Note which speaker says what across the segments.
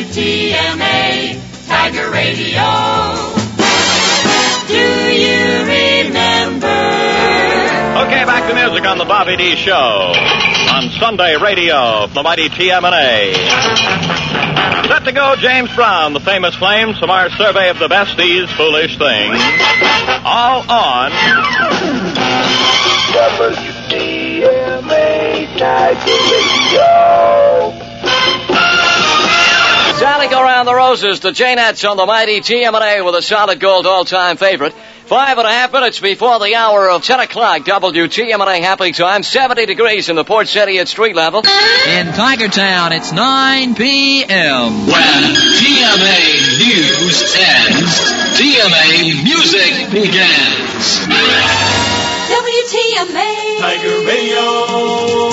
Speaker 1: WTMA Tiger Radio. Do you remember?
Speaker 2: Okay, back to music on the Bobby D. Show on Sunday radio, the mighty TMNA. Set to go, James Brown, the famous Flames, from our survey of the best these foolish things. All on
Speaker 3: WTMA Tiger Radio.
Speaker 4: Sally Go Round the Roses, the Janettes on the mighty TMNA with a solid gold all-time favorite. 5.5 minutes before the hour of 10 o'clock, WTMNA happy time, 70 degrees in the Port City at street level.
Speaker 5: In Tigertown, it's 9 p.m.
Speaker 6: When TMA News ends, TMA Music begins.
Speaker 1: WTMA
Speaker 6: Tiger Radio.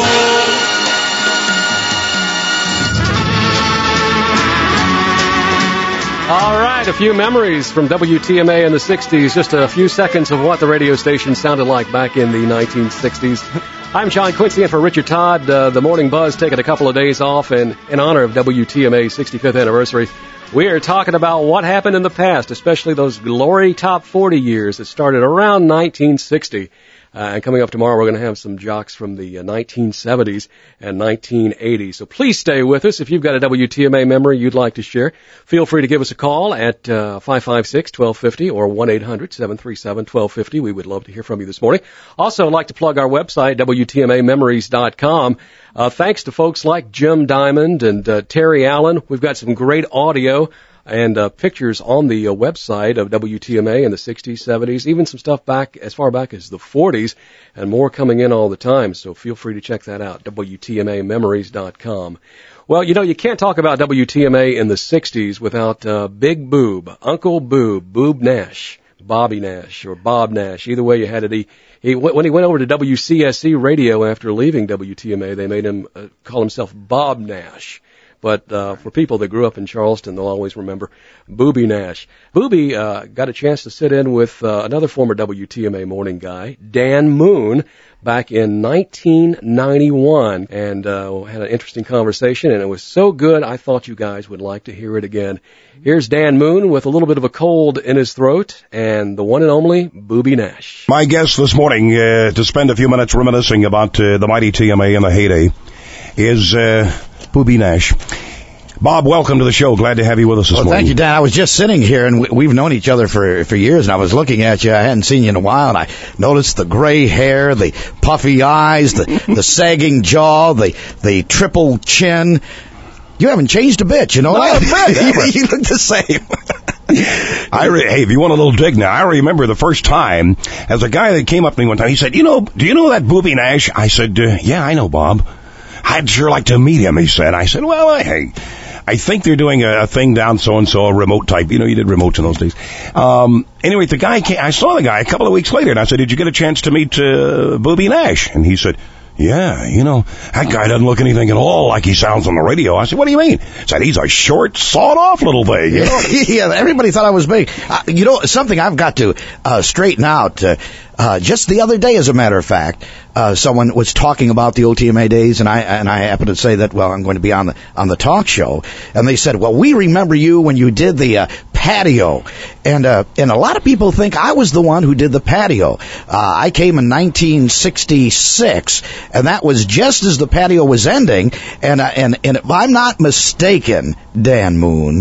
Speaker 7: All right, a few memories from WTMA in the 60s, just a few seconds of what the radio station sounded like back in the 1960s. I'm John Quincy, and for Richard Todd, the Morning Buzz taking a couple of days off in honor of WTMA's 65th anniversary. We are talking about what happened in the past, especially those glory top 40 years that started around 1960. And coming up tomorrow, we're going to have some jocks from the 1970s and 1980s. So please stay with us. If you've got a WTMA memory you'd like to share, feel free to give us a call at 556-1250 or 1-800-737-1250. We would love to hear from you this morning. Also, I'd like to plug our website, WTMAmemories.com. Thanks to folks like Jim Diamond and Terry Allen. We've got some great audio and pictures on the website of WTMA in the 60s, 70s, even some stuff back as far back as the 40s, and more coming in all the time. So feel free to check that out, WTMAmemories.com. Well, you know, you can't talk about WTMA in the 60s without Big Boob, Uncle Boob, Boob Nash, Bobby Nash, or Bob Nash. Either way you had it. When he went over to WCSC Radio after leaving WTMA, they made him call himself Bob Nash. But for people that grew up in Charleston, they'll always remember Booby Nash. Booby got a chance to sit in with another former WTMA morning guy, Dan Moon, back in 1991, and had an interesting conversation, and it was so good I thought you guys would like to hear it again. Here's Dan Moon with a little bit of a cold in his throat, and the one and only Booby Nash.
Speaker 8: My guest this morning to spend a few minutes reminiscing about the mighty TMA in the heyday is Booby Nash. Bob, welcome to the show. Glad to have you with us this morning.
Speaker 9: Thank you, Dan. I was just sitting here, and we've known each other for years, and I was looking at you. I hadn't seen you in a while, and I noticed the gray hair, the puffy eyes, the sagging jaw, the triple chin. You haven't changed a bit, you know that? You look the same.
Speaker 8: Hey, if you want a little dig now, I remember the first time, as a guy that came up to me one time, he said, do you know that Booby Nash? I said, yeah, I know, Bob. I'd sure like to meet him, he said. I said, well, I think they're doing a thing down so-and-so, a remote type. You know, you did remotes in those days. Anyway, the guy came, I saw the guy a couple of weeks later, and I said, did you get a chance to meet Booby Nash? And he said, yeah, that guy doesn't look anything at all like he sounds on the radio. I said, what do you mean? He said, he's a short, sawed-off little thing. You know?
Speaker 9: Yeah, everybody thought I was big. Something I've got to straighten out. Just the other day, as a matter of fact, someone was talking about the OTMA days, and I happened to say that, well, I'm going to be on the talk show, and they said, well, we remember you when you did the patio, and a lot of people think I was the one who did the patio. I came in 1966, and that was just as the patio was ending, and if I'm not mistaken, Dan Moon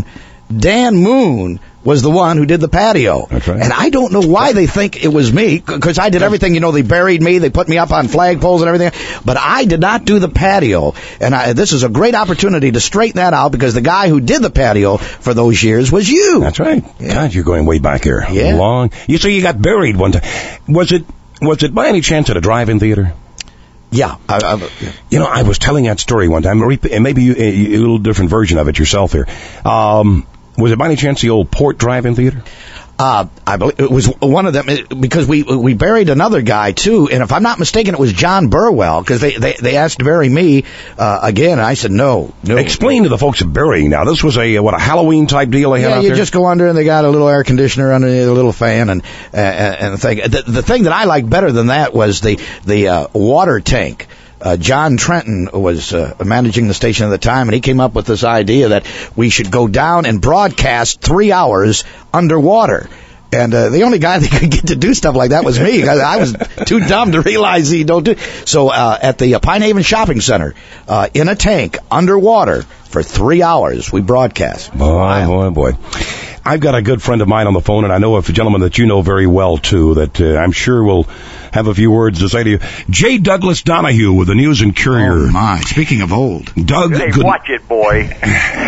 Speaker 9: was the one who did the patio.
Speaker 8: That's right.
Speaker 9: And I don't know why they think it was me, because I did everything. They buried me, they put me up on flagpoles and everything, but I did not do the patio. And this is a great opportunity to straighten that out, because the guy who did the patio for those years was you.
Speaker 8: That's right. Yeah. God, you're going way back here.
Speaker 9: Yeah.
Speaker 8: Long. You say you got buried one time. Was it by any chance at a drive-in theater?
Speaker 9: Yeah.
Speaker 8: I was telling that story one time, and maybe a little different version of it yourself here. Was it by any chance the old Port Drive-In Theater?
Speaker 9: I believe it was one of them, because we buried another guy too, and if I'm not mistaken, it was John Burwell, because they asked to bury me again, and I said no.
Speaker 8: Explain to the folks of burying now. This was a Halloween type deal they had out there?
Speaker 9: Yeah, you just go under, and they got a little air conditioner under a little fan, and the thing. The thing that I liked better than that was the water tank. John Trenton was managing the station at the time, and he came up with this idea that we should go down and broadcast 3 hours underwater. And the only guy that could get to do stuff like that was me. I was too dumb to realize he don't do. So at the Pine Haven Shopping Center, in a tank underwater for 3 hours, we broadcast.
Speaker 8: Boy. I've got a good friend of mine on the phone, and I know a gentleman that you know very well, too, that I'm sure will have a few words to say to you. J. Douglas Donahue with the News and Courier.
Speaker 9: Oh, my. Speaking of old.
Speaker 8: Doug.
Speaker 10: Hey, watch it, boy. Listen,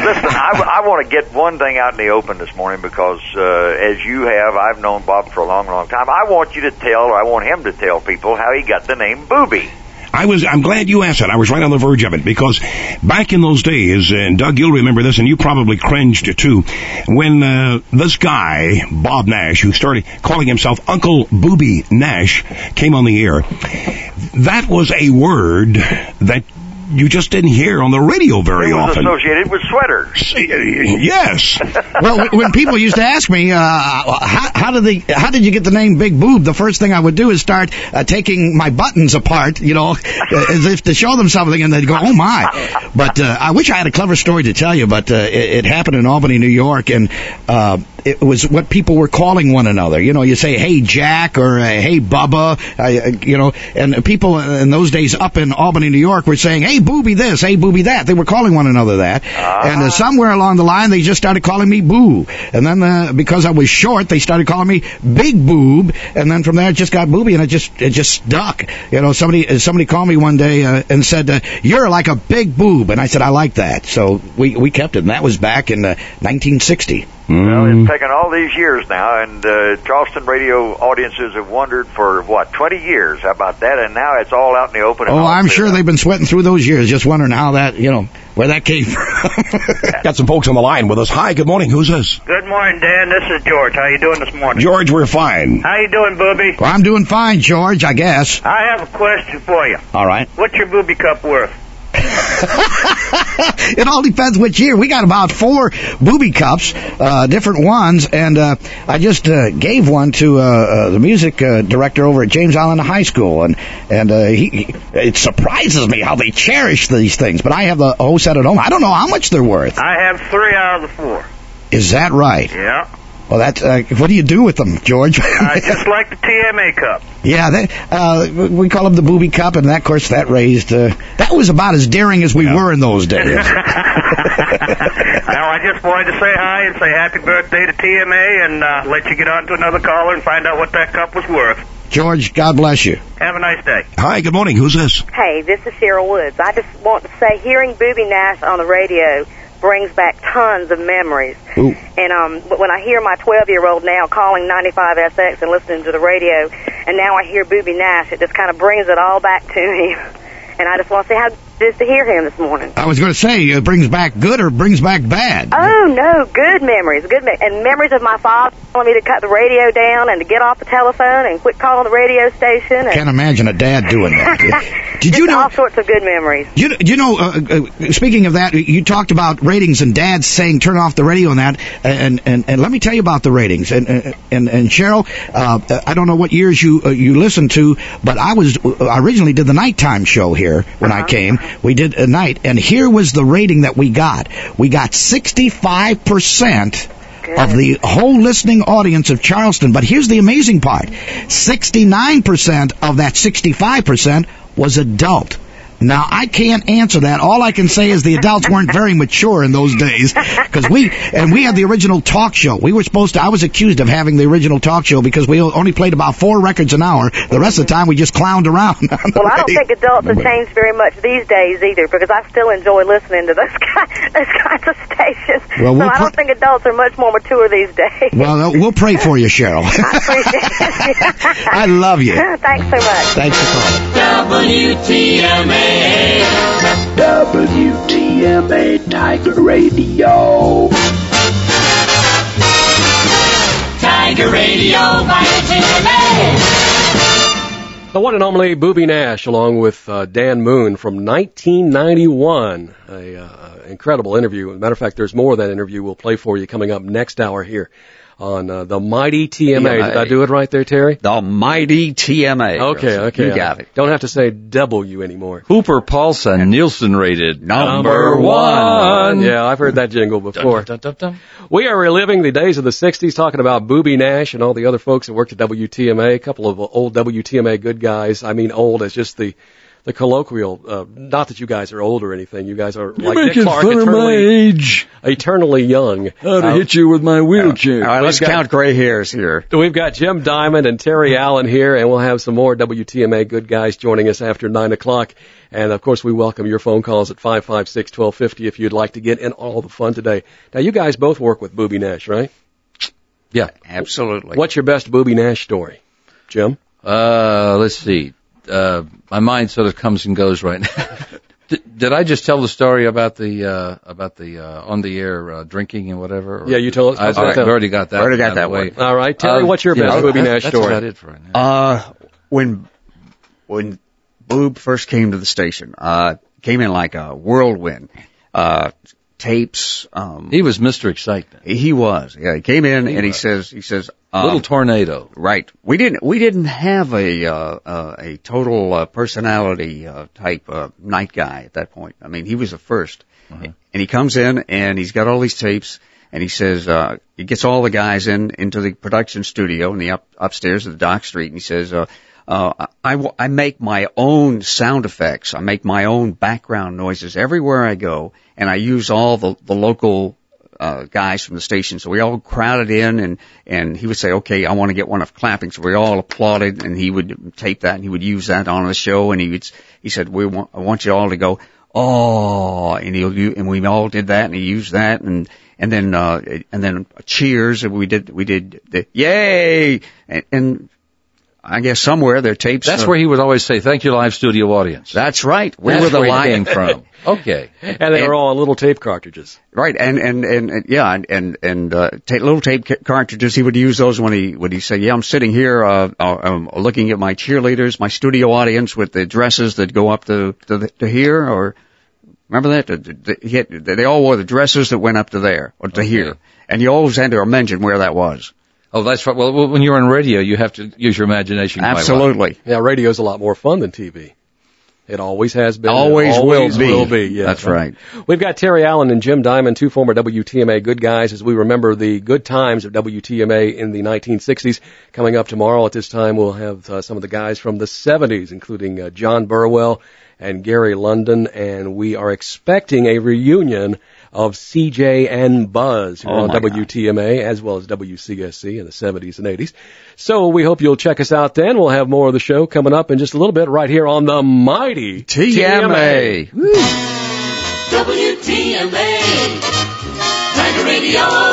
Speaker 10: I want to get one thing out in the open this morning because, as you have, I've known Bob for a long, long time. I want you to tell, or I want him to tell people how he got the name Booby.
Speaker 8: I'm glad you asked that. I was right on the verge of it because back in those days, and Doug, you'll remember this, and you probably cringed too, when this guy, Bob Nash, who started calling himself Uncle Booby Nash, came on the air. That was a word that you just didn't hear on the radio very often.
Speaker 10: It was associated with sweaters.
Speaker 8: Yes.
Speaker 9: Well, when people used to ask me, how did you get the name Big Boob? The first thing I would do is start taking my buttons apart, as if to show them something, and they'd go, oh my. But I wish I had a clever story to tell you, but it happened in Albany, New York, and it was what people were calling one another. You say, hey, Jack, or hey, Bubba, and people in those days up in Albany, New York were saying, hey, Booby this, hey, Booby that. They were calling one another that. And somewhere along the line, they just started calling me Boo. And then because I was short, they started calling me Big Boob. And then from there, it just got Booby, and it just stuck. Somebody called me one day and said, you're like a big boob. And I said, I like that. So we kept it, and that was back in 1960.
Speaker 10: Well, it's taken all these years now, and Charleston radio audiences have wondered for, 20 years? How about that? And now it's all out in the open.
Speaker 9: Oh, I'm sure they've been sweating through those years, just wondering how that, where that came from.
Speaker 8: Got some folks on the line with us. Hi, good morning. Who's this?
Speaker 11: Good morning, Dan. This is George. How you doing this morning?
Speaker 8: George, we're fine.
Speaker 11: How you doing, Booby?
Speaker 9: Well, I'm doing fine, George, I guess.
Speaker 11: I have a question for you.
Speaker 9: All right.
Speaker 11: What's your booby cup worth?
Speaker 9: It all depends which year. We got about 4 booby cups, different ones, and I just gave one to the music director over at James Island High School, and it surprises me how they cherish these things. But I have the whole set at home. I don't know how much they're worth.
Speaker 11: I have 3 out of the 4.
Speaker 9: Is that right?
Speaker 11: Yeah.
Speaker 9: Well, that's what do you do with them, George?
Speaker 11: Just like the TMA cup.
Speaker 9: Yeah, we call them the Booby Cup, and that, of course, that raised. That was about as daring as we were in those days.
Speaker 11: Well, I just wanted to say hi and say happy birthday to TMA, and let you get on to another caller and find out what that cup was worth.
Speaker 9: George, God bless you.
Speaker 11: Have a nice day.
Speaker 8: Hi, good morning. Who's this?
Speaker 12: Hey, this is Cheryl Woods. I just want to say, hearing Booby Nash on the radio brings back tons of memories.
Speaker 9: Ooh.
Speaker 12: And when I hear my 12-year-old now calling 95SX and listening to the radio, and now I hear Booby Nash, it just kind of brings it all back to me. And I just want to say how good it is to hear him this morning.
Speaker 9: I was going to say, it brings back good or brings back bad?
Speaker 12: Oh, no, good memories. And memories of my father telling me to cut the radio down and to get off the telephone and quit calling the radio station. And
Speaker 9: can't imagine a dad doing that.
Speaker 12: Did you know all sorts of good memories?
Speaker 9: Speaking of that, you talked about ratings and dads saying turn off the radio and that, and let me tell you about the ratings. And Cheryl, I don't know what years you listened to, but I originally did the nighttime show here when I came. We did a night, and here was the rating that we got. We got 65% of the whole listening audience of Charleston. But here's the amazing part. 69% of that 65% was adult. Now, I can't answer that. All I can say is the adults weren't very mature in those days, because we had the original talk show. I was accused of having the original talk show because we only played about 4 records an hour. The rest of the time, we just clowned around.
Speaker 12: Well, I don't think adults have changed very much these days either, because I still enjoy listening to those kinds of stations. Well, I don't think adults are much more mature these days.
Speaker 9: Well, we'll pray for you, Cheryl.
Speaker 12: I appreciate it.
Speaker 9: I love you.
Speaker 12: Thanks so much.
Speaker 9: Thanks for calling.
Speaker 1: WTMA.
Speaker 3: WTMA Tiger Radio.
Speaker 1: Tiger Radio by TMA.
Speaker 7: The one and only Booby Nash, along with Dan Moon from 1991. Incredible interview. As a matter of fact, there's more of that interview we'll play for you coming up next hour here on the Mighty TMA. Did I do it right there, Terry?
Speaker 13: The Mighty TMA.
Speaker 7: Okay.
Speaker 13: You got it.
Speaker 7: Don't have to say W anymore.
Speaker 14: Hooper Paulson, Nielsen rated number one.
Speaker 7: Yeah, I've heard that jingle before.
Speaker 14: Dun, dun, dun, dun.
Speaker 7: We are reliving the days of the 60s, talking about Booby Nash and all the other folks that worked at WTMA, a couple of old WTMA good guys. I mean old as just the colloquial, not that you guys are old or anything. You guys are
Speaker 14: You're
Speaker 7: like Dick Clark,
Speaker 14: fun of my age.
Speaker 7: Eternally young.
Speaker 14: How to hit you with my wheelchair.
Speaker 13: All right, let's count gray hairs here.
Speaker 7: We've got Jim Diamond and Terry Allen here, and we'll have some more WTMA good guys joining us after 9 o'clock. And, of course, we welcome your phone calls at 556-1250 if you'd like to get in all the fun today. Now, you guys both work with Booby Nash, right?
Speaker 14: Yeah.
Speaker 13: Absolutely.
Speaker 7: What's your best Booby Nash story, Jim?
Speaker 14: Let's see. My mind sort of comes and goes right now. Did I just tell the story about the on the air drinking and whatever?
Speaker 7: Yeah, you told us.
Speaker 14: I've already got that.
Speaker 13: Already got that one.
Speaker 7: All right, Terry, what's your best Booby Nash story?
Speaker 14: That's about it for right now.
Speaker 13: When Boob first came to the station, came in like a whirlwind. Tapes.
Speaker 14: He was Mr. Excitement.
Speaker 13: He was. Yeah, he came in and he says,
Speaker 14: little tornado.
Speaker 13: Right. We didn't have a total personality type night guy at that point. I mean, he was the first. And he comes in and he's got all these tapes and he says he gets all the guys into the production studio in the upstairs of the Dock Street and he says I make my own sound effects. I make my own background noises everywhere I go, and I use all the local guys from the station. So we all crowded in, and he would say, "Okay, I want to get one of clapping." So we all applauded, and he would tape that, and he would use that on the show. And he said, "I want you all to go, oh," and we all did that, and he used that, and then cheers, and we did the yay, and I guess somewhere their tapes.
Speaker 14: That's where he would always say, "Thank you, live studio audience."
Speaker 13: That's right.
Speaker 14: That's where the line came from. Okay.
Speaker 7: And they were all on little tape cartridges.
Speaker 13: Right. And little tape cartridges. He would use those when he say, "Yeah, I'm sitting here, I'm looking at my cheerleaders, my studio audience with the dresses that go up to here," or remember that? They all wore the dresses that went up to there or to here, and you always had to mention where that was.
Speaker 14: Oh, that's right. Well, when you're on radio, you have to use your imagination.
Speaker 13: Absolutely.
Speaker 7: Yeah, radio's a lot more fun than TV. It always has been.
Speaker 13: Always will be.
Speaker 7: Yeah,
Speaker 13: that's right.
Speaker 7: We've got Terry Allen and Jim Diamond, two former WTMA good guys, as we remember the good times of WTMA in the 1960s. Coming up tomorrow at this time, we'll have some of the guys from the 70s, including John Burwell and Gary London, and we are expecting a reunion of CJ and Buzz, who are on WTMA as well as WCSC in the 70s and 80s. So we hope you'll check us out then. We'll have more of the show coming up in just a little bit right here on the Mighty TMA.
Speaker 1: WTMA Tiger Radio.